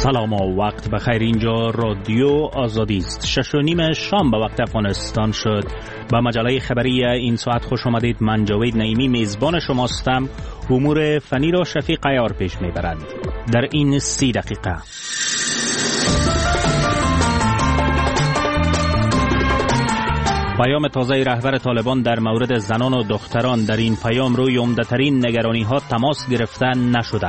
سلام و وقت بخیر. اینجا رادیو آزادی است. 6:30 شام به وقت افغانستان شد. با مجله خبری این ساعت خوش آمدید. من جاوید نعیمی میزبان شماستم. امور فنی را شفیق عیار پیش میبرند در این 30 دقیقه. پیام تازه رهبر طالبان در مورد زنان و دختران. در این پیام روی عمده‌ترین نگرانی ها تماس گرفته نشده.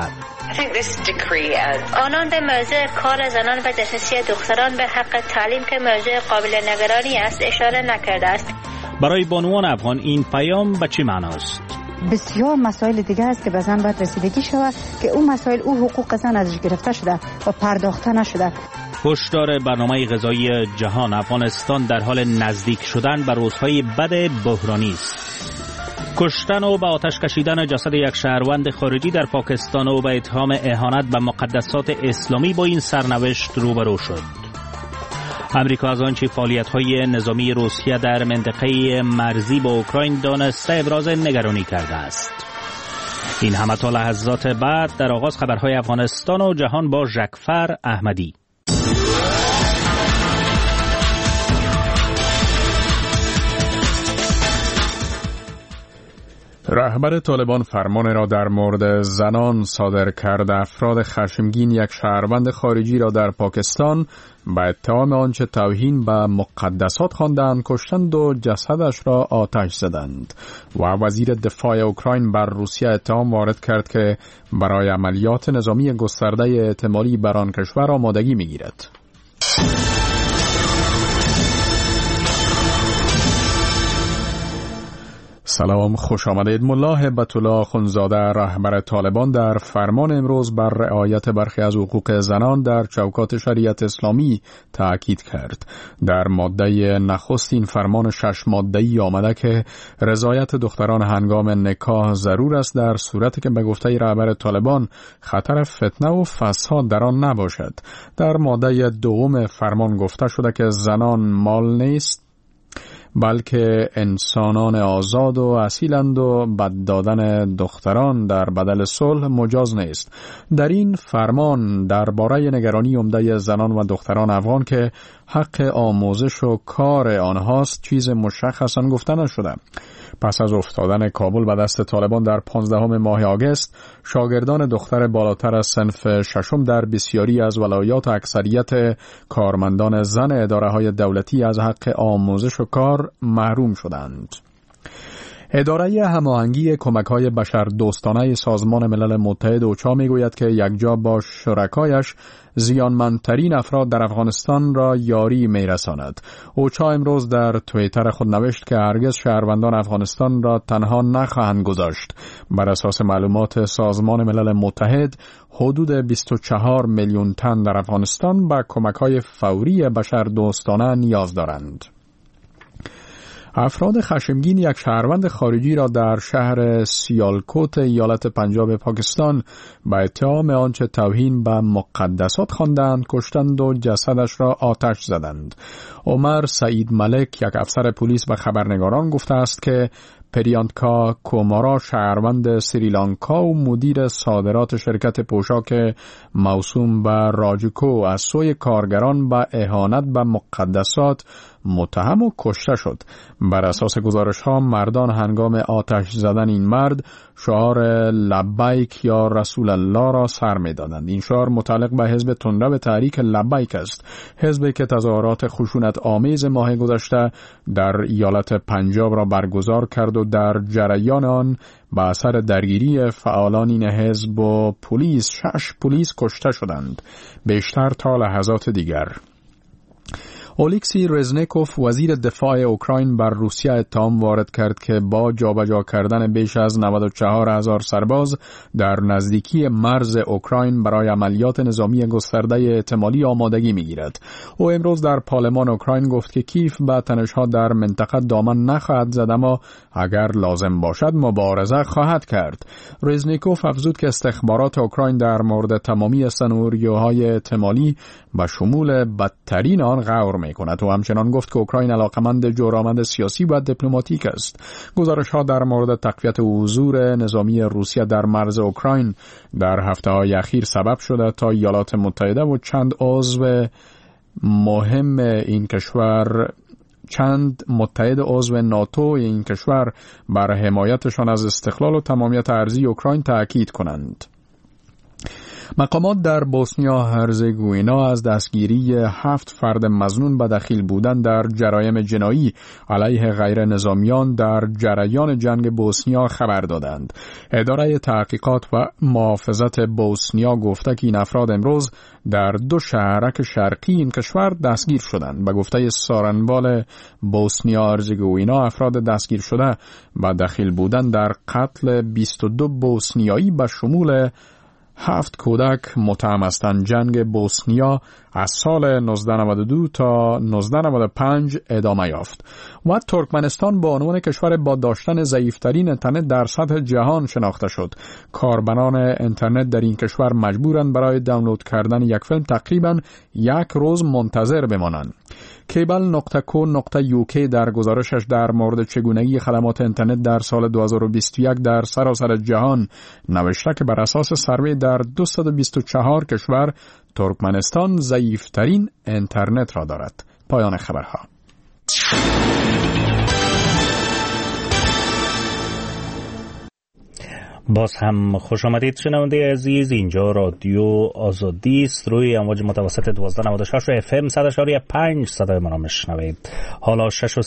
آنان به موضوع کار زنان و دسترسی دختران به حق تعلیم که موضوع قابل نگرانی است اشاره نکرده است. برای بانوان افغان این پیام به چه معناست؟ بسیار مسائل دیگه است که به زن باید رسیدگی شود که اون مسائل او حقوق زن ازش گرفته شده و پرداخته نشده. هشدار برنامه غذایی جهان. افغانستان در حال نزدیک شدن به روزهای بد بحرانی است. کشتن و به آتش کشیدن جسد یک شهروند خارجی در پاکستان و به اتهام اهانت به مقدسات اسلامی با این سرنوشت روبرو شد. امریکا از آنچه فعالیت‌های نظامی روسیه در منطقه مرزی با اوکراین دانسته ابراز نگرانی کرده است. این همه تا لحظات بعد در آغاز خبرهای افغانستان و جهان با ژکفر احمدی. رهبر طالبان فرمان را در مورد زنان صادر کرد. افراد خشمگین یک شهروند خارجی را در پاکستان به اتهام آنچه توهین به مقدسات خواندند کشتند و جسدش را آتش زدند. و وزیر دفاع اوکراین بر روسیه اتهام وارد کرد که برای عملیات نظامی گسترده احتمالی بر آن کشور آمادگی می‌گیرد. سلام، خوش آمدید. ملا هبت الله خونزاده رهبر طالبان در فرمان امروز بر رعایت برخی از حقوق زنان در چوکات شریعت اسلامی تاکید کرد. در ماده نخست این فرمان 6 ماده‌ای آمده که رضایت دختران هنگام نکاح ضرور است در صورتی که به گفته رهبر طالبان خطر فتنه و فساد در آن نباشد. در ماده دوم فرمان گفته شده که زنان مال نیست بلکه انسانان آزاد و اصیلند و بد دادن دختران در بدل صلح مجاز نیست. در این فرمان درباره نگرانی عمده زنان و دختران افغان که حق آموزش و کار آنهاست چیز مشخصا گفته نشده. پس از افتادن کابل به دست طالبان در 15 ماه آگوست، شاگردان دختر بالاتر از صنف 6 در بسیاری از ولایات اکثریت کارمندان زن اداره‌های دولتی از حق آموزش و کار محروم شدند. اداره هماهنگی کمک‌های بشردوستانه سازمان ملل متحد اوچا میگوید که یکجا با شرکایش زیانمندترین افراد در افغانستان را یاری میرساند. اوچا امروز در توییتر خود نوشت که هرگز شهروندان افغانستان را تنها نخواهند گذاشت. بر اساس معلومات سازمان ملل متحد حدود 24 میلیون تن در افغانستان به کمک‌های فوری بشردوستانه نیاز دارند. افراد خشمگین یک شهروند خارجی را در شهر سیالکوت ایالت پنجاب پاکستان به اتهام آنچه توهین به مقدسات خواندند کشتند و جسدش را آتش زدند. عمر سعید ملک یک افسر پلیس به خبرنگاران گفته است که پریانکا کومارا شهروند سریلانکا و مدیر صادرات شرکت پوشاک موسوم به راجکو از سوی کارگران به اهانت به مقدسات متهم و کشته شد. بر اساس گزارش ها مردان هنگام آتش زدن این مرد شعار لبیک یا رسول الله را سر می دادند. این شعار متعلق به حزب تندرو تحریک لبیک است، حزبی که تظاهرات خشونت آمیز ماه گذشته در ایالت پنجاب را برگزار کرد و در جریان آن به اثر درگیری فعالان این حزب و پلیس 6 پلیس کشته شدند، بیشتر تا لحظات دیگر. اولیکسی رزنیکوف وزیر دفاع اوکراین بر روسیه اتهام وارد کرد که با جابجا کردن بیش از 94,000 سرباز در نزدیکی مرز اوکراین برای عملیات نظامی گسترده احتمالی آمادگی می‌گیرد. او امروز در پارلمان اوکراین گفت که کیف به تنش‌ها در منطقه دامن نخواهد زد اما اگر لازم باشد مبارزه خواهد کرد. رزنیکوف افزود که استخبارات اوکراین در مورد تمامی سناریوهای احتمالی به شمول بدترین آن غور می‌کند و همچنان گفت که اوکراین علاقمند جورآمد سیاسی و دیپلماتیک است. گزارش‌ها در مورد تقویت حضور نظامی روسیه در مرز اوکراین در هفته‌های اخیر سبب شده تا ایالات متحده و چند متحد عضو ناتو این کشور بر حمایتشان از استقلال و تمامیت ارضی اوکراین تأکید کنند. مقامات در بوسنیا هرزگوینا از دستگیری 7 فرد مظنون به دخیل بودن در جرایم جنایی علیه غیر نظامیان در جریان جنگ بوسنیا خبر دادند. اداره تحقیقات و محافظت بوسنیا گفته که این افراد امروز در 2 شهرک شرقی این کشور دستگیر شدند. به گفته سارنبال بوسنیا هرزگوینا افراد دستگیر شده به دخیل بودن در قتل 22 بوسنیایی به شمول 7 کودک متهم هستند. جنگ بوسنیا از سال 1992 تا 1995 ادامه یافت و ترکمنستان به عنوان کشور با داشتن ضعیفترین اینترنت در سطح جهان شناخته شد. کاربران اینترنت در این کشور مجبورند برای دانلود کردن یک فیلم تقریباً 1 روز منتظر بمانند. cable.co.uk در گزارشش در مورد چگونگی خدمات اینترنت در سال 2021 در سراسر جهان نوشته که بر اساس سروی در 224 کشور ترکمنستان ضعیفترین اینترنت را دارد. پایان خبرها. باز هم خوش آمدید شنونده عزیز. اینجا رادیو آزادی است. روی امواج متوسط 1296 و FM 100.5 صدای ما را میشنوید. حالا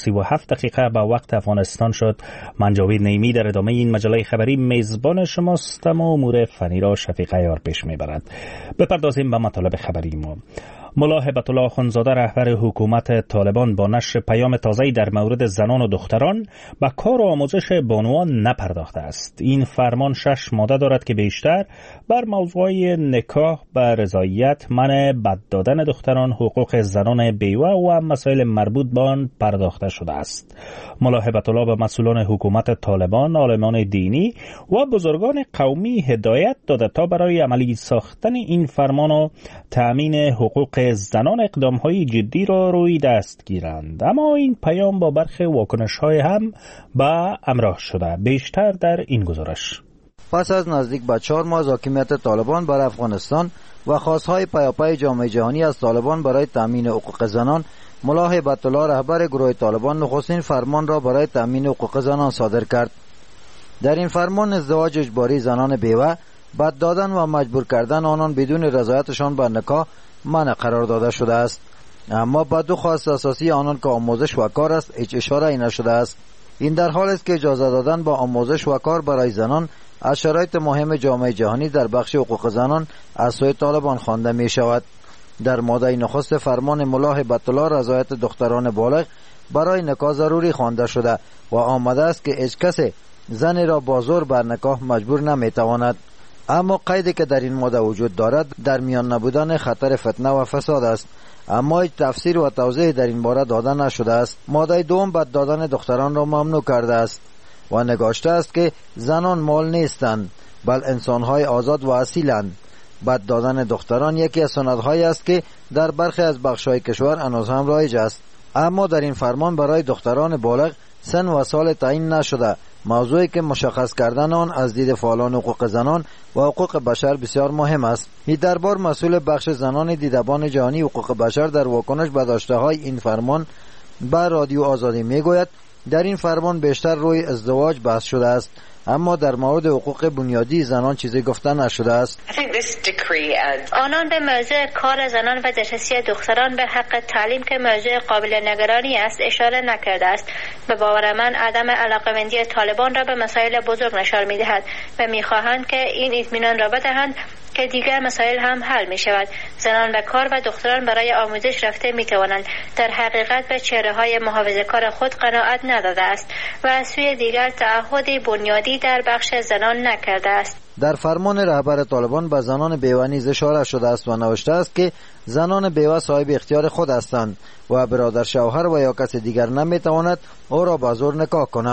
6:37 به وقت افغانستان شد. من جاوید نیمی در ادامه این مجله خبری میزبان شماستم و امور فنی را شفیق عیار پیش میبرد. بپردازیم به مطالب خبری ما. ملا هبت الله اخوندزاده رهبر حکومت طالبان با نشر پیام تازه‌ای در مورد زنان و دختران به کار و آموزش بانوان نپرداخته است. این فرمان 6 ماده دارد که بیشتر بر موضوع نکاح به رضایت، منع بد دادن دختران، حقوق زنان بیوه و مسائل مربوط به آن پرداخته شده است. ملا هبت الله به مسئولان حکومت طالبان، عالمان دینی و بزرگان قومی هدایت داده تا برای عملی ساختن این فرمان و تأمین حقوق زنان اقدام‌های جدی را روی دست گیرند. اما این پیام با برخی واکنش‌های هم به همراه شده. بیشتر در این گزارش. پس از نزدیک به 4 ماه از حاکمیت طالبان بر افغانستان و خواست‌های پیاپی جامعه جهانی از طالبان برای تأمین حقوق زنان، ملا هبت الله رهبر گروه طالبان نخستین فرمان را برای تأمین حقوق زنان صادر کرد. در این فرمان ازدواج اجباری زنان بیوه، بد دادن و مجبور کردن آنان بدون رضایتشان به نکاح منع قرار داده شده است. اما به 2 خواست اساسی آنان که آموزش و کار است هیچ اشاره نشده است. این در حال است که اجازه دادن با آموزش و کار برای زنان از شرایط مهم جامعه جهانی در بخش حقوق زنان از سوی طالبان خوانده می شود. در ماده نخست فرمان ملا هبت الله رضایت دختران بالغ برای نکاح ضروری خوانده شده و آمده است که هیچ کسی زنی را با زور بر نکاح مجبور نمی تواند. اما قیدی که در این ماده وجود دارد در میان نبودن خطر فتنه و فساد است. اما هیچ تفسیر و توضیح در این باره داده نشده است. ماده دوم بد دادن دختران را ممنوع کرده است و نگاشته است که زنان مال نیستند بل انسان‌های آزاد و اصیلند. بد دادن دختران یکی از سنت‌هایی است که در برخی از بخش‌های کشور هنوز هم رایج است. اما در این فرمان برای دختران بالغ سن و سال تعیین نشده، موضوعی که مشخص کردن آن از دید فعالان حقوق زنان و حقوق بشر بسیار مهم است. این دربار مسئول بخش زنان دیدبان جهانی حقوق بشر در واکنش به داشته‌های این فرمان به رادیو آزادی میگوید در این فرمان بیشتر روی ازدواج بحث شده است، اما در مورد حقوق بنیادی زنان چیزی گفته نشده است. آنان به موضوع کار زنان و دسترسی دختران به حق تعلیم که موضوع قابل نگرانی است اشاره نکرده است. به باور من عدم علاقه‌مندی طالبان را به مسائل بزرگ نشان می‌دهد و می‌خواهند که این اطمینان را بدهند که دیگر مسائل هم حل می شود. زنان به کار و دختران برای آموزش رفته می توانند. در حقیقت به چهره‌های محافظه‌کار خود قناعت نداده است و از سوی دیگر تعهد بنیادی در بخش زنان نکرده است. در فرمان رهبر طالبان به زنان بیوه نیز اشاره شده است و نوشته است که زنان بیوه صاحب اختیار خود هستند و برادر شوهر و یا کسی دیگر نمی تواند او را به زور نکاح کند.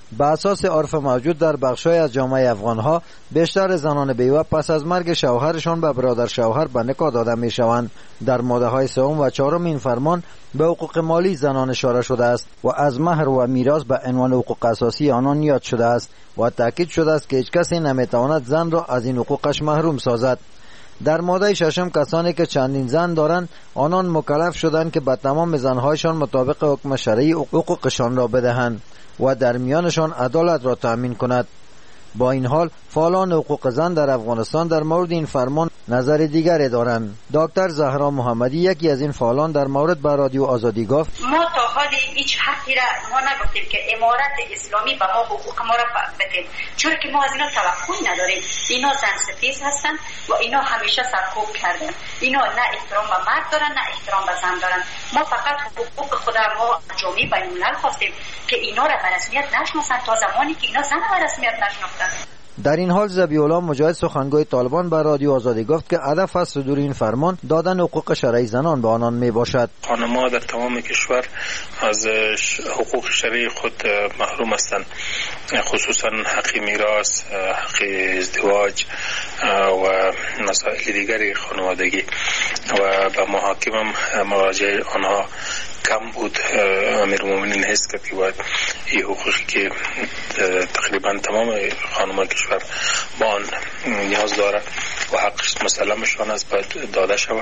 به اساس عرف موجود در بخش‌های از جامعه افغان‌ها بیشتر زنان بیوه پس از مرگ شوهرشان به برادر شوهر به نکاح داده می‌شوند. در ماده‌های 3 و 4 این فرمان به حقوق مالی زنان اشاره شده است و از مهر و میراث به عنوان حقوق اساسی آنان یاد شده است و تاکید شده است که هیچ کسی نمی‌تواند زن را از این حقوقش محروم سازد. در ماده 6 کسانی که چندین زن دارند آنان مکلف شدند که به تمام زنهایشان مطابق حکم شرعی حقوقشان را بدهند و در میانشان عدالت را تأمین کند. با این حال فعالان حقوق زن در افغانستان در مورد این فرمان نظر دیگری دارند. دکتر زهرا محمدی یکی از این فعالان در مورد به رادیو آزادی گفت: ما تا حال هیچ حقی را ما نگفتیم که امارت اسلامی به ما حقوق ما را بده، چون که ما از اینا توقعی نداریم. اینا زن ستیز هستند و اینا همیشه سرکوب کردن. اینا نه احترام به مرد دارن نه احترام به زن دارن. ما فقط حقوق خود ما جامعه بین الملل خواستیم که اینا را به رسمیت نشناسن تا زمانی که اینا زن به رسمیت نشناختن. در این حال ذبیح الله مجاهد سخنگوی طالبان به رادیو آزادی گفت که هدف از صدور این فرمان دادن حقوق شرعی زنان به آنان می باشد. خانم‌ها در تمام کشور از حقوق شرعی خود محروم هستند، خصوصا حق میراث، حق ازدواج و مسائل دیگری خانوادگی و به محاکم مراجعه آنها کم بود. امیرالمومنین حس کرد که باید این حقوقی که تقریبا تمام خانمان کشور با آن نیاز داره و حقش مسلمشان است باید داده شود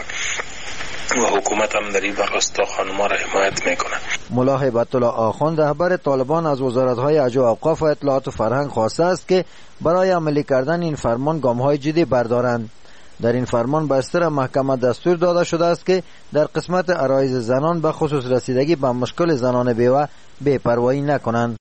و حکومت هم در این راستا خانم‌ها را حمایت میکنه. ملا هیبت الله آخوند رهبر طالبان از وزارت‌های عجو و اوقاف و اطلاعات و فرهنگ خواسته است که برای عملی کردن این فرمان گام‌های جدی بردارند. در این فرمان به اصطلاح محکمه دستور داده شده است که در قسمت عرایض زنان به خصوص رسیدگی به مشکل زنان بیوه بی‌پروایی نکنند.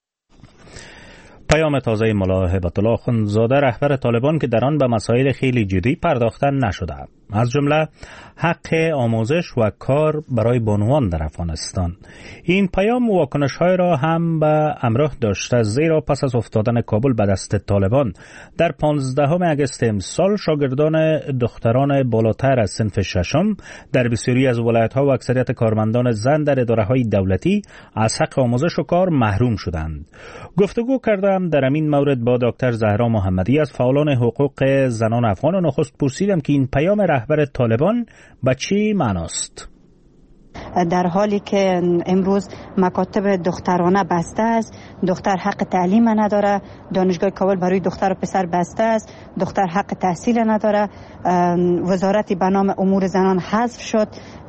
پیام تازه ملا هیبت الله آخوندزاده رهبر طالبان که در آن به مسائل خیلی جدی پرداختن نشده، از جمله حق آموزش و کار برای بانوان در افغانستان. این پیام واکنش‌های را هم به همراه داشته، زیرا پس از افتادن کابل به دست طالبان در 15 اگست امسال شاگردان دختران بالاتر از صنف 6 در بسیاری از ولایت‌ها و اکثریت کارمندان زن در اداره‌های دولتی از حق آموزش و کار محروم شدند. گفتگو کردم در این مورد با دکتر زهرا محمدی از فعالان حقوق زنان افغان و نخست پرسیدم که این پیام رهبر طالبان به چی معناست؟ در حالی که امروز مکاتب دخترانه بسته است، دختر حق تعلیم نداره، دانشگاه کابل برای دختر و پسر بسته است، دختر حق تحصیل نداره، وزارتی به نام امور زنان حذف شد،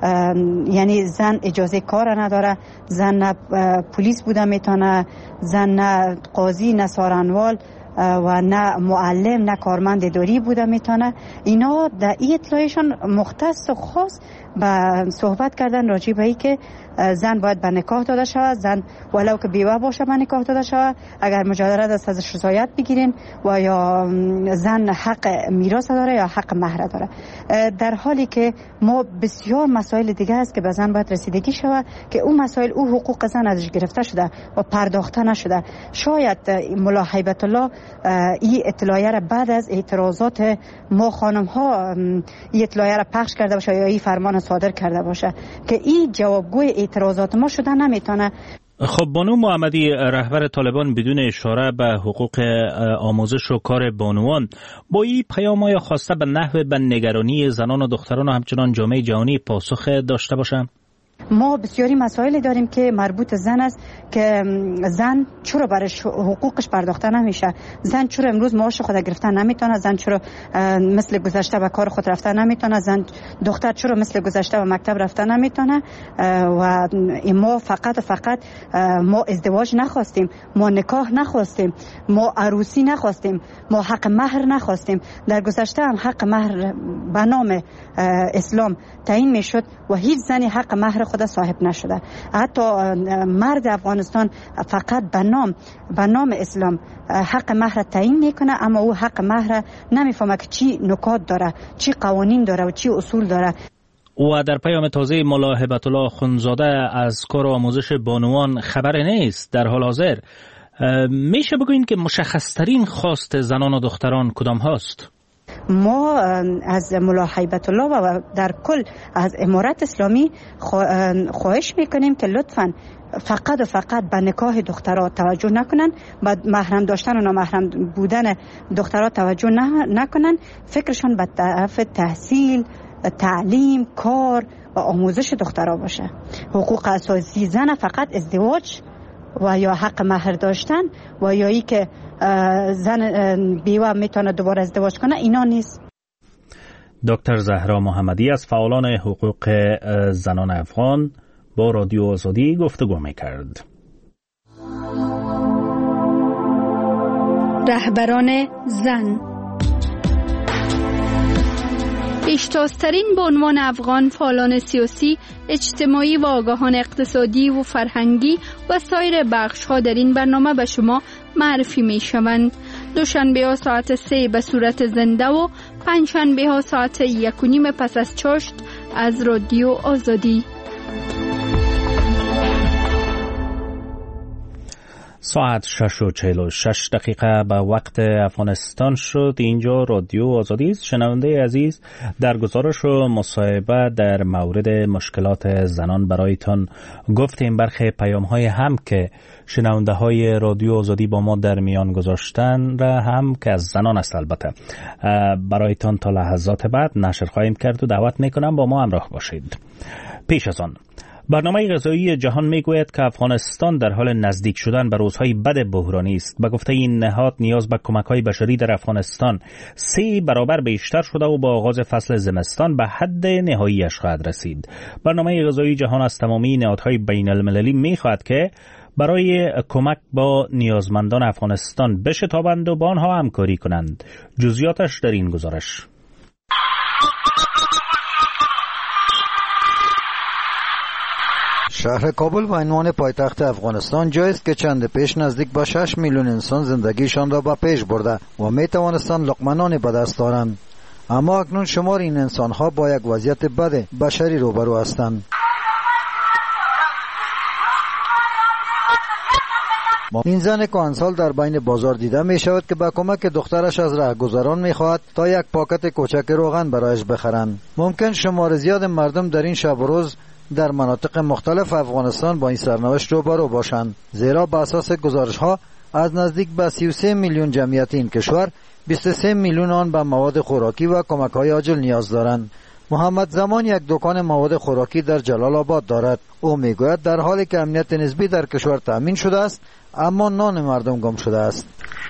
یعنی زن اجازه کار نداره، زن نه پلیس بوده میتونه، زن نه قاضی نه سارنوال و نه معلم نه کارمند اداری بوده میتونه. اینا در این اطلاعشان مختص و خاص به صحبت کردن راجع به این که زن باید به نکاح داده شود، زن ولو که بیوه باشه به نکاح داده شود، اگر مجادلت است ازش رضایت بگیرین، و یا زن حق میراث داره یا حق مهر داره. در حالی که ما بسیار مسائل دیگه است که به زن باید رسیدگی شود که اون مسائل او حقوق زن ازش گرفته شده و پرداخته نشده. شاید ملا هیبت الله این اطلاعیه را بعد از اعتراضات ما خانم ها این اطلاعیه را پخش کرده باشه یا این فرمان صادر کرده باشه که این جوابگوی اعتراضات ما شده نمیتونه. خب بانو محمدی، رهبر طالبان بدون اشاره به حقوق آموزش و کار بانوان با این پیام‌های خواسته به نحو به نگرانی زنان و دختران و همچنان جامعه جهانی پاسخ داشته باشند. ما بسیاری مسائل داریم که مربوط زن است که زن چرا برش حقوقش پرداخته نمیشه، زن چرا امروز معاش خود گرفته نمیتونه، زن چرا مثل گذشته به کار خود رفته نمیتونه، زن دختر چرا مثل گذشته به مکتب رفته نمیتونه. و ما فقط ما ازدواج نخواستیم، ما نکاح نخواستیم، ما عروسی نخواستیم، ما حق مهر نخواستیم. در گذشته هم حق مهر به نام اسلام تعیین میشد و هیچ زنی حق مهر خود صاحب نشده. حتی مرد افغانستان فقط به نام اسلام حق مهر تعیین میکنه، اما او حق مهر نمیفهمه که چی نکات داره، چی قوانین داره و چی اصول داره. و در پیام تازه ملا هیبت الله آخوندزاده از کار آموزش بانوان خبر نیست. در حال حاضر میشه بگوین که مشخصترین خواست زنان و دختران کدام هاست؟ ما از ملا هیبت الله و در کل از امارت اسلامی خواهش میکنیم که لطفاً فقط و فقط به نکاح دخترها توجه نکنن، به محرم داشتن و نامحرم بودن دخترها توجه نکنن، فکرشان به طرف تحصیل، تعلیم، کار و آموزش دخترها باشه. حقوق اساسی زن فقط ازدواج و یا حق مهر داشتن و یا ای که زن بیوه میتونه دوباره ازدواج کنه اینا نیست. دکتر زهرا محمدی از فعالان حقوق زنان افغان با رادیو آزادی گفتگو میکرد. رهبران زن پیشتازترین به عنوان افغان فعالان سیاسی، اجتماعی و آگاهان اقتصادی و فرهنگی و سایر بخش‌ها در این برنامه به شما معرفی می‌شوند. دوشنبه‌ها ساعت 3 به صورت زنده و پنجشنبه‌ها ساعت 1:30 پس از چاشت از رادیو آزادی. ساعت 6:46 به وقت افغانستان شد. اینجا رادیو آزادی است. شنونده عزیز، در گزارش و مصاحبه در مورد مشکلات زنان برایتان گفتیم. برخی پیام‌های هم که شنونده های رادیو آزادی با ما در میان گذاشتن را هم که از زنان است البته برایتان تا لحظات بعد نشر خواهیم کرد و دعوت میکنم با ما همراه باشید. پیش از آن برنامه غذایی جهان میگوید که افغانستان در حال نزدیک شدن به روزهای بد بحرانی است. به گفته این نهاد نیاز به کمک‌های بشری در افغانستان 3 برابر بیشتر شده و با آغاز فصل زمستان به حد نهاییش خواهد رسید. برنامه غذایی جهان از تمامی نهادهای بین المللی میخواهد که برای کمک با نیازمندان افغانستان بشتابند و با آنها همکاری کنند. جزئیاتش در این گزارش. شهر کابل به عنوان پایتخت افغانستان جایی است که چند پیش نزدیک به 6 میلیون انسان زندگیشان را به پیش برده و می توانستند لقمه به دست آورند، اما اکنون شمار این انسان‌ها با یک وضعیت بد بشری روبرو هستند. این زن کهنسال در بین بازار دیده می شود که به کمک دخترش از رهگذران می خواهد تا یک پاکت کوچک روغن برایش بخرند. ممکن شمار زیاد مردم در این شب و روز در مناطق مختلف افغانستان با این سرنوشت روبرو باشند، زیرا به اساس گزارش‌ها از نزدیک به 33 میلیون جمعیت این کشور 23 میلیون آن به مواد خوراکی و کمک‌های عاجل نیاز دارند. محمد زمان یک دکان مواد خوراکی در جلال آباد دارد. او میگوید در حالی که امنیت نسبی در کشور تأمین شده است، اما نان مردم گم شده است.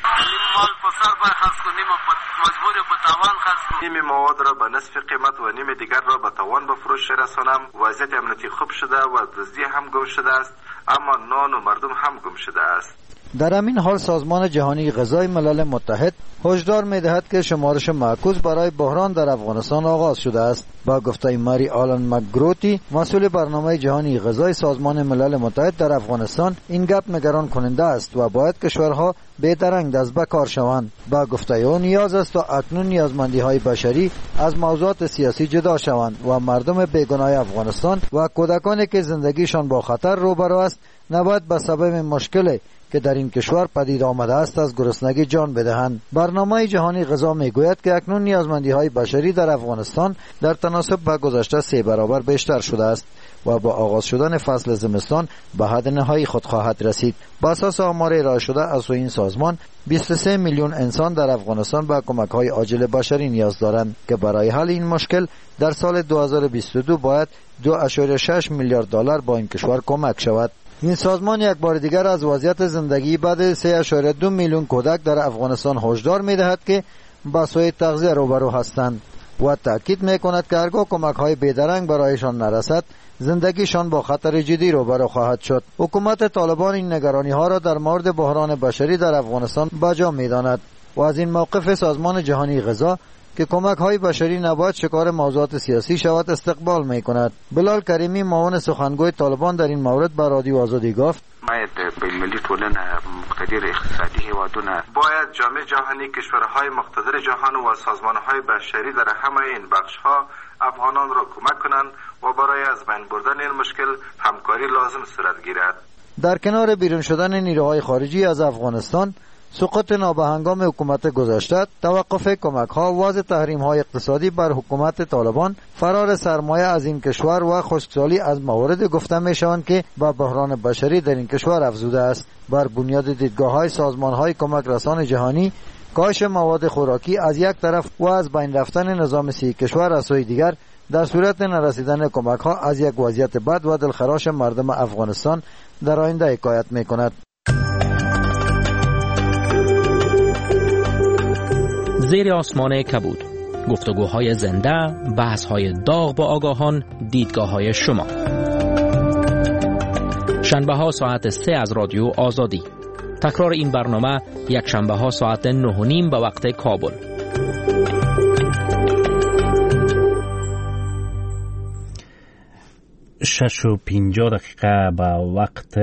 نیم مواد را به نصف قیمت و نیم دیگر را به توان به فروش رسانم. وضعیت امنیتی خوب شده و دزدی هم گم شده است، اما نان و مردم هم گم شده است. در همین حال سازمان جهانی غذای ملل متحد هشدار می‌دهد که شمارش معکوس برای بحران در افغانستان آغاز شده است. با گفته ماری آلن مکگروتی، مسئول برنامه جهانی غذای سازمان ملل متحد در افغانستان، این گپ نگران کننده است و باید کشورها بی‌درنگ دست به کار شوند. با گفته او نیاز است تا اکنون نیازمندی‌های بشری از موضوعات سیاسی جدا شوند و مردم بیگناه افغانستان و کودکانی که زندگیشان با خطر روبرو است نباید به سبب مشکل که در این کشور پدید آمده است از گرسنگی جان بدهند. برنامه جهانی غذا میگوید که اکنون نیازمندی‌های بشری در افغانستان در تناسب با گذشته 3 برابر بیشتر شده است و با آغاز شدن فصل زمستان به حد نهایی خود خواهد رسید. با اساس آمار ارائه شده از این سازمان 23 میلیون انسان در افغانستان به کمک‌های عاجل بشری نیاز دارند که برای حل این مشکل در سال 2022 باید 2.6 میلیارد دلار با این کشور کمک شود. این سازمان یک بار دیگر از وضعیت زندگی بد 3.2 میلیون کودک در افغانستان هشدار می‌دهد که با سوء تغذیه روبرو هستند و تاکید می‌کند که هرگاه کمک‌های بی‌درنگ برایشان نرسد زندگیشان با خطر جدی روبرو خواهد شد. حکومت طالبان این نگرانی‌ها را در مورد بحران بشری در افغانستان بجا می‌داند و از این موقف سازمان جهانی غذا که کمک‌های بشری نباید شکار موضوعات سیاسی شود استقبال می‌کند. بلال کریمی معاون سخنگوی طالبان در این مورد به رادیو آزادی گفت: باید بین‌المللی ټولنه مقتدر اقتصادی هیوادونه باید جامعه جهانی کشورهای مقتدر جهان و سازمان‌های بشری در همه این بخش‌ها افغانان را کمک کنند و برای از بین بردن این مشکل همکاری لازم صورت گیرد. در کنار بیرون شدن نیروهای خارجی از افغانستان، سقوط نابهنگام حکومت گذشته، توقف کمک‌ها، وضع تحریم‌های اقتصادی بر حکومت طالبان، فرار سرمایه از این کشور و خشکسالی از موارد گفته می‌شوند که به بحران بشری در این کشور افزوده است. بر بنیاد دیدگاه‌های سازمان‌های کمک رسان جهانی، کاهش مواد خوراکی از یک طرف و از بین رفتن نظام صحی کشور از سوی دیگر در صورت نرسیدن کمک‌ها از یک وضعیت بد و دلخراش مردم افغانستان در آینده حکایت می‌کند. زیر آسمان کبود، گفتگوهای زنده، بحث‌های داغ با آگاهان، دیدگاه‌های شما. شنبه‌ها ساعت 3 از رادیو آزادی. تکرار این برنامه یک شنبه‌ها ساعت 9:30 به وقت کابل. 6:50 دقیقه به وقت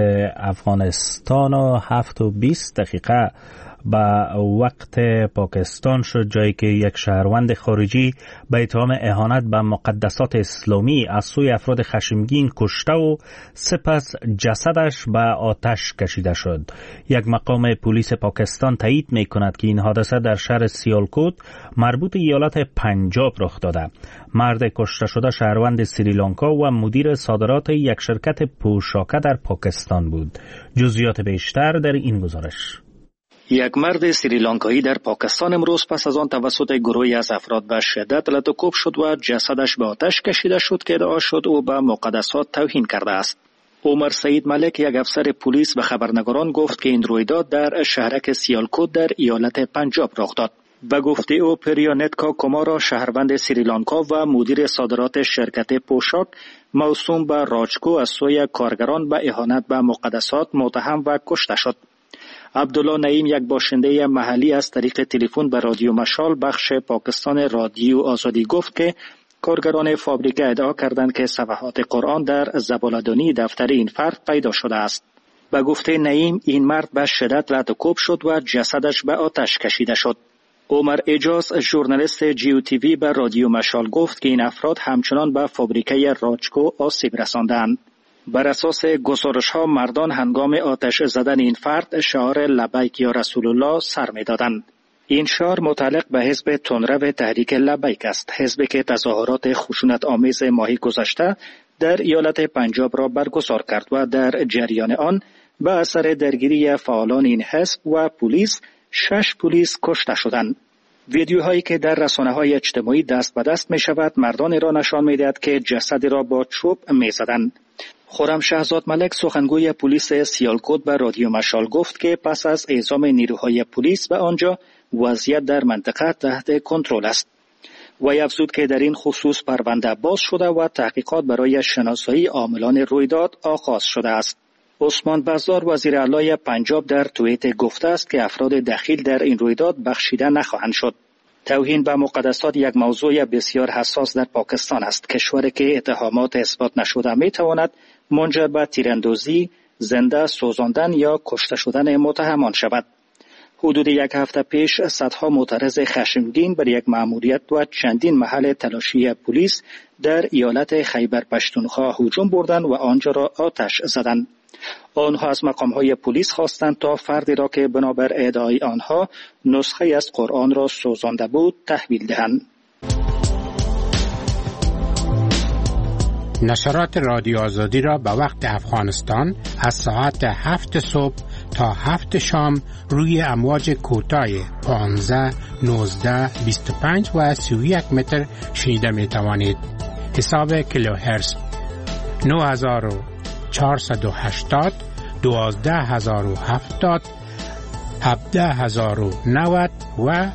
افغانستان و 7:20 دقیقه به وقت پاکستان شد، جایی که یک شهروند خارجی به اتهام اهانت به مقدسات اسلامی از سوی افراد خشمگین کشته و سپس جسدش به آتش کشیده شد. یک مقام پلیس پاکستان تایید می کند که این حادثه در شهر سیالکوت مربوط ایالت پنجاب رخ داده. مرد کشته شده شهروند سریلانکا و مدیر صادرات یک شرکت پوشاکه در پاکستان بود. جزئیات بیشتر در این گزارش. یک مرد سریلانکایی در پاکستان امروز پس از آن توسط گروهی از افراد به شدت لطوکوب شد و جسدش به آتش کشیده شد که ادعا شد او به مقدسات توهین کرده است. عمر سعید ملک، یک افسر پلیس، به خبرنگاران گفت که این رویداد در شهرک سیالکوت در ایالت پنجاب رخ داد. به گفته او پریانتکا کومارا، شهروند سریلانکا و مدیر صادرات شرکت پوشاک موسوم به راجکو، از سوی کارگران به اهانت به مقدسات متهم و کشته شد. عبدالله نعیم، یک باشنده محلی، از طریق تلفن به رادیو مشال بخش پاکستان رادیو آزادی گفت که کارگران فابریکه ادعا کردند که صفحات قرآن در زباله‌دانی دفتر این فرد پیدا شده است. به گفته نعیم، این مرد به شدت لطوکوب شد و جسدش به آتش کشیده شد. عمر اجاز، ژورنالیست جیو تیوی، به رادیو مشال گفت که این افراد همچنان به فابریکه راجکو آسیب رساندند. بر اساس گزارش‌ها مردان هنگام آتش زدن این فرد شعار لبیک یا رسول الله سر می‌دادند. این شعار متعلق به حزب تندرو تحریک لبیک است، حزبی که تظاهرات خشونت آمیز ماه گذشته در ایالت پنجاب را برگزار کرد و در جریان آن به اثر درگیری فعالان این حزب و پلیس 6 پلیس کشته شدند. ویدیوهایی که در رسانه‌های اجتماعی دست به دست می‌شود مردانی را نشان می‌دهد که جسدی را با چوب می‌زدند. خرم شهزاد ملک، سخنگوی پلیس سیالکوت، به رادیو مشال گفت که پس از اعزام نیروهای پلیس به آنجا وضعیت در منطقه تحت کنترل است. وی افزود که در این خصوص پرونده باز شده و تحقیقات برای شناسایی عاملان رویداد آغاز شده است. عثمان بزار، وزیر اعلی پنجاب، در توییت گفته است که افراد دخیل در این رویداد بخشیده نخواهند شد. توهین به مقدسات یک موضوع بسیار حساس در پاکستان است، کشوری که اتهامات اثبات نشده میتواند منجر به تیراندازی، زنده سوزاندن یا کشته شدن متهمان شود. حدود یک هفته پیش صدها معترض خشمگین بر یک مأموریت و چندین محل تلاشی پلیس در ایالت خیبر پشتونخوا هجوم بردند و آنجا را آتش زدند. آنها از مقام‌های پلیس خواستند تا فردی را که بنابر ادعای آنها نسخه از قرآن را سوزانده بود تحویل دهند. نشرات رادیو آزادی را به وقت افغانستان از ساعت 7 صبح تا 7 شام روی امواج کوتاه 15، 19، 25 و 31 متر شنیده می توانید. حساب کیلوهرتز 9480، 12070، 17090 و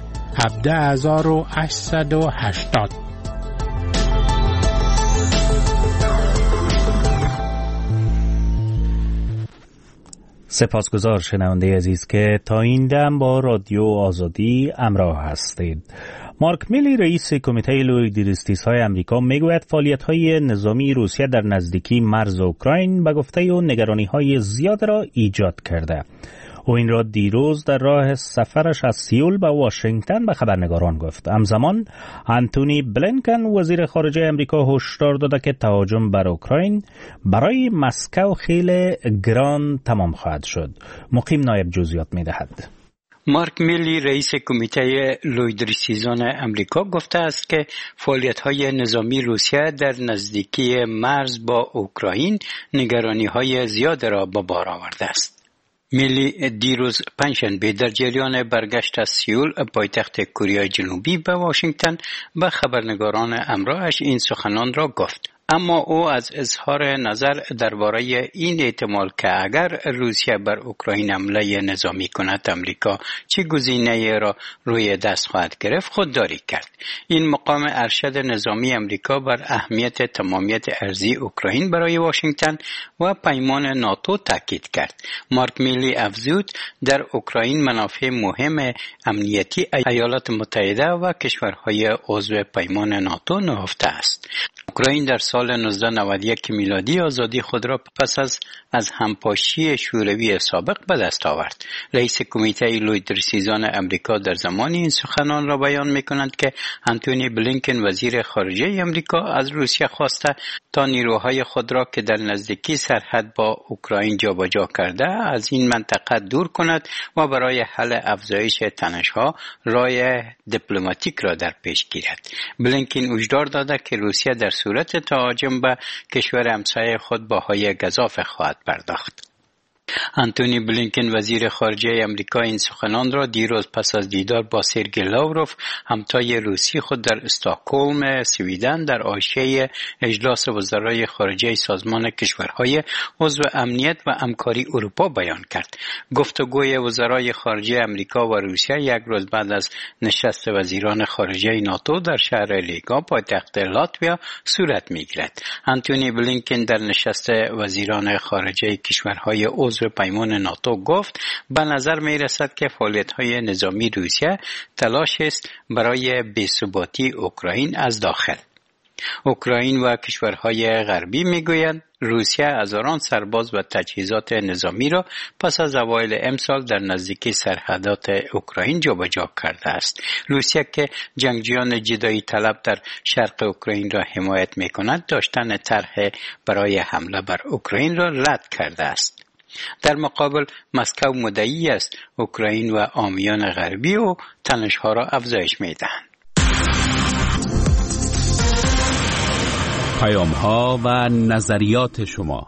17880. سپاسگزار شنونده عزیز که تا این دم با رادیو آزادی همراه هستید. مارک میلی، رئیس کمیته لویدیرستیس‌های امریکا، میگوید فعالیت‌های نظامی روسیه در نزدیکی مرز اوکراین به گفته او نگرانی‌های زیاد را ایجاد کرده. او این را دیروز در راه سفرش از سیول به واشنگتن به خبرنگاران گفت. همزمان انتونی بلینکن، وزیر خارجه امریکا، هشدار داده که تهاجم بر اوکراین برای مسکو خیلی گران تمام خواهد شد. مقیم نایب جزئیات می‌دهد. مارک میلی رئیس کمیته لویدریسیزان امریکا گفته است که فعالیت‌های نظامی روسیه در نزدیکی مرز با اوکراین نگرانی‌های زیاد را به بار آورده است. میلی دیروز پنجشنبه در جریان برگشت از سئول پایتخت کره جنوبی به واشنگتن به خبرنگاران همراهش این سخنان را گفت. اما او از اظهار نظر درباره این احتمال که اگر روسیه بر اوکراین حمله نظامی کند امریکا چه گزینه‌ای را روی دست خواهد گرفت خودداری کرد. این مقام ارشد نظامی امریکا بر اهمیت تمامیت ارضی اوکراین برای واشنگتن و پیمان ناتو تاکید کرد. مارک میلی افزود در اوکراین منافع مهم امنیتی ایالات متحده و کشورهای عضو پیمان ناتو نهفته است. اوکراین در سال 1991 میلادی آزادی خود را پس از همپاشی شوروی سابق به دست آورد. رئیس کمیته لویدریسیزان امریکا در زمان این سخنان را بیان می‌کند که انتونی بلینکن وزیر خارجه امریکا از روسیه خواسته تا نیروهای خود را که در نزدیکی سرحد با اوکراین جابجا کرده از این منطقه دور کند و برای حل افزایش تنش‌ها راه دیپلماتیک را در پیش گیرد. بلینکن هشدار داده که روسیه در صورت تهاجم به کشور همسایه خود باهای گزاف خواهد پرداخت. انتونی بلینکن وزیر خارجه امریکا این سخنان را دیروز پس از دیدار با سرگئی لاوروف همتای روسی خود در استکهلم سویدن در حاشیه اجلاس وزرای خارجه سازمان کشورهای عضو امنیت و همکاری اروپا بیان کرد. گفتگوی وزرای خارجه امریکا و روسیه یک روز بعد از نشست وزیران خارجه ناتو در شهر ریگا پایتخت لاتویا صورت می‌گیرد. انتونی بلینکن در نشست وزیران خارجه کشورهای عضو پیمان ناتو گفت به نظر می رسد که فعالیت‌های نظامی روسیه تلاش است برای بی‌ثباتی اوکراین از داخل. اوکراین و کشورهای غربی میگویند روسیه هزاران سرباز و تجهیزات نظامی را پس از اوایل امسال در نزدیکی سرحدات اوکراین جابجا کرده است. روسیه که جنگجویان جدایی طلب در شرق اوکراین را حمایت می‌کند داشتن طرح برای حمله بر اوکراین را رد کرده است. در مقابل مسکو مدعی است اوکراین و حامیان غربی و تنش‌ها را افزایش می‌دهند. پیام‌ها و نظریات شما.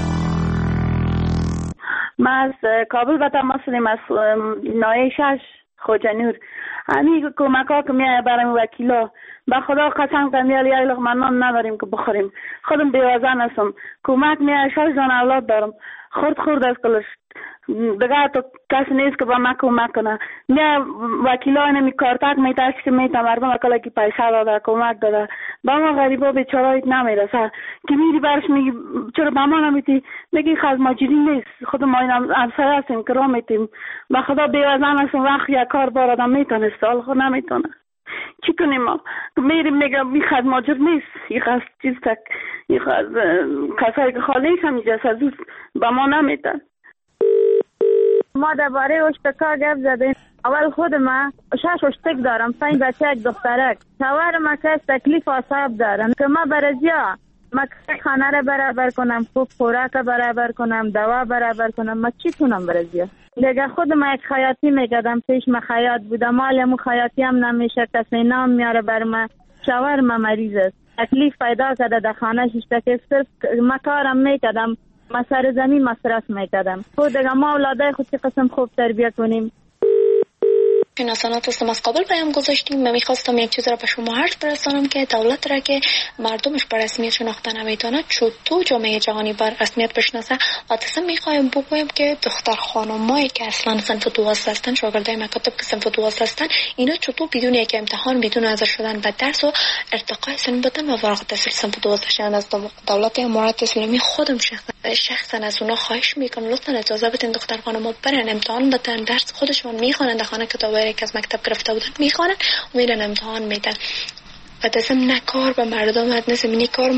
ما از کابل به تماس داریم، از نایه 6 خوجنور. همین کمک‌ها که میاد برای وکیلا با خدا قسم کنم یه لقمه نان نداریم که بخوریم. خودم بی‌وزن هستم. کمک میاد 6 دانه اولاد دارم. خورد از کلش دیگه تو کسی نیست که با ما کمک کنه. میا وکیلا نمی کارتک میتاش که میتا مردم اکلا کی پیسه داده کمک داده با ما غریبا بیچاره‌ای نمیرسه که میری برش میگی چرا با ما نمیتی میگی خاص ماجری نیست خود ما این همسایه هستیم که را میتیم با خدا بی‌وزن هستیم وقت یک کار بار آدم میتونه سال خود نمیتونه چی کنیم ما میریم میگم این خاص ماجر نیست این خاص چیز تک این خاص کسایی که خالیش هم جسد با ما نمیتن. ما درباره اشتکا گپ زدیم. اول خود ما 6 اشتک دارم 5 بچه یک دخترک شوهر ما که تکلیف اعصاب دارم که ما برازیا ما خانه را برابر کنم خوب خوراک برابر کنم دوا برابر کنم ما چی کنم برازیا دیگه خود ما یک خیاطی میکردم پیش ما خیاط بودم مالمو خیاطی هم نمیشه کسی نام میاره بر ما شوهر ما مریض است تکلیف پیدا کرده در خانه اشتک صرف ما کارم میکردم ما سر زمین مصرف میکردم خود دیگه ما اولاده خود چه قسم خوب تربیت کنیم. شناسانات هستم از قابل پیام گذاشتیم. من میخواستم یک چیز را به شما عرض برسانم که دولت را که مردمش بر رسمیت شناخته نمیتونه چطور جامعه جهانی بر رسمیت بشناسه اساسا میخوایم بگویم که دختر خانمایی که اصلا صنف 12 هستن شاگردای مکاتب که صنف 12 هستن اینا چطور بدون یک امتحان بدون حاضر شدن به درس و ارتقای سن بدن و فارغ التحصیل صنف 12 شدن از دولت امارات اسلامی خودم شخصا از اونا خواهش میکنم لطفا اجازه بدین دختر خانم‌ها برن امتحان بدن درس خودشون میخوانن در خانه کتابی که از مکتب گرفته بودن میخوانن و میرن امتحان میدن و دستم نه کار به مردم نه زمینی کار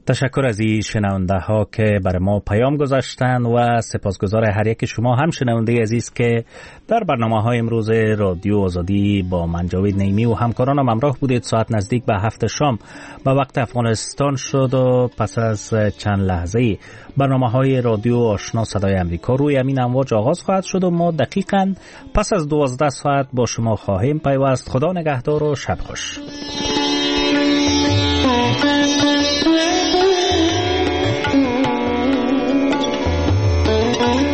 تشکر از این شنونده ها که برای ما پیام گذاشتن و سپاسگزار هر یک شما هم شنونده عزیز که در برنامه های امروز رادیو آزادی با من جاوید نیمی و همکارانم همراه بودید. ساعت نزدیک به 7 شام به وقت افغانستان شد و پس از چند لحظه برنامه های رادیو آشنا صدای امریکا روی همین امواج آغاز خواهد شد و ما دقیقاً پس از 12 ساعت با شما خواهیم پیوست. خدا نگهدار و شب خوش. Thank you.